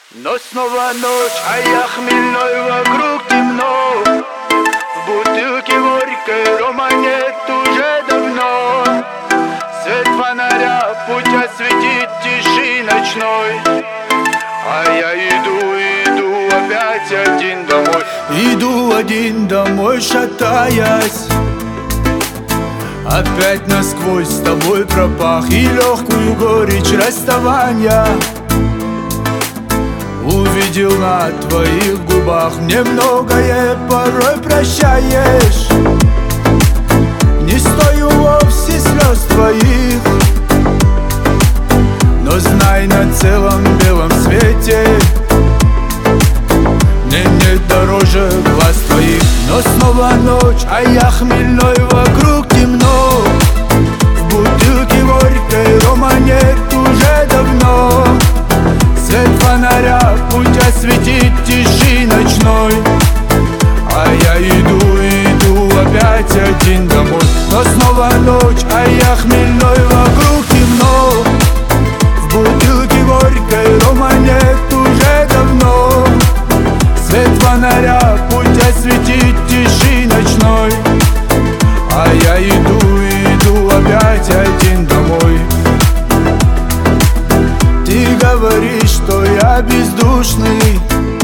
Но снова ночь, а я хмельной, вокруг темно. В бутылке горькой рома нет уже давно. Свет фонаря путь осветит тиши ночной. А я иду опять один домой. Иду один домой, шатаясь. Опять насквозь с тобой пропах и легкую горечь расставания увидел на твоих губах. Мне многое порой прощаешь. Не стою вовсе слез твоих, но знай, на целом белом свете мне нет дороже глаз твоих. Но снова ночь, а я хмельной, вокруг темно. В бутылке горькой рома нет уже давно. Свет фонаря путь осветит тиши ночной. А я иду опять один домой. Но снова ночь, а я хмельной, вокруг темно. В бутылке горькой рома нет уже давно. Свет фонаря путь осветит тиши ночной. А я иду опять один домой. Ты говоришь, что я бездушный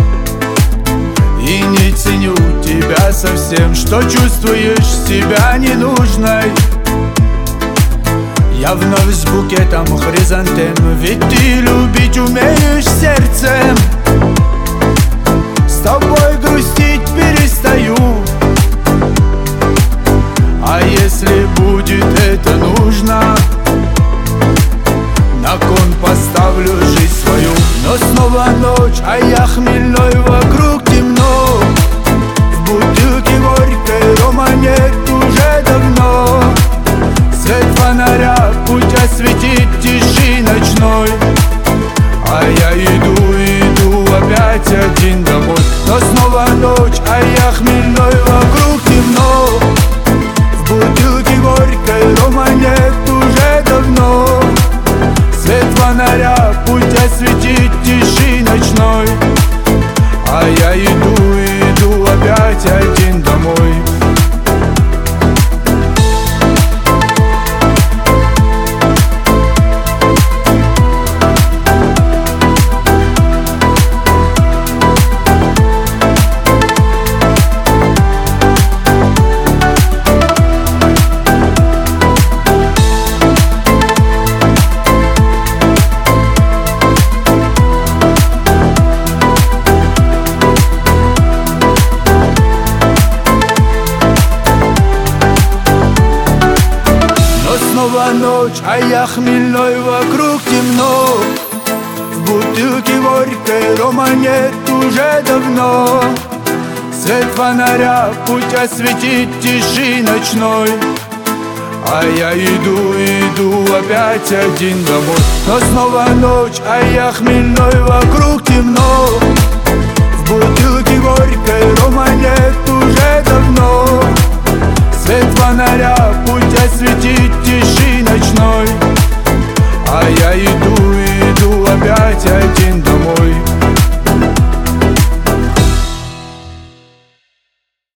и не ценю тебя совсем, что чувствуешь себя ненужной. Я вновь с букетом хризантем, ведь ты любить умеешь сердцем. С тобой грустить перестаю. А если будет это нужно, на кон поставлю жизнь свою. Но снова ночь, а я хмельной, вокруг темно. В бутылке горькой рома нет уже давно. Свет фонаря путь осветит тиши ночной. А я иду опять один домой. Но снова ночь, а я хмельной, вокруг темно. В бутылке горькой рома нет уже давно. Свет фонаря путь осветит тиши ночной. А я иду опять один домой. Снова ночь, а я хмельной, вокруг темно. В бутылке горькой рома нет уже давно. Свет фонаря путь осветит тиши ночной. А я иду опять один домой. Но снова ночь, а я хмельной, вокруг темно. В бутылке горькой рома нет уже давно. Свет фонаря путь осветит тиши ночной. А я иду опять один домой.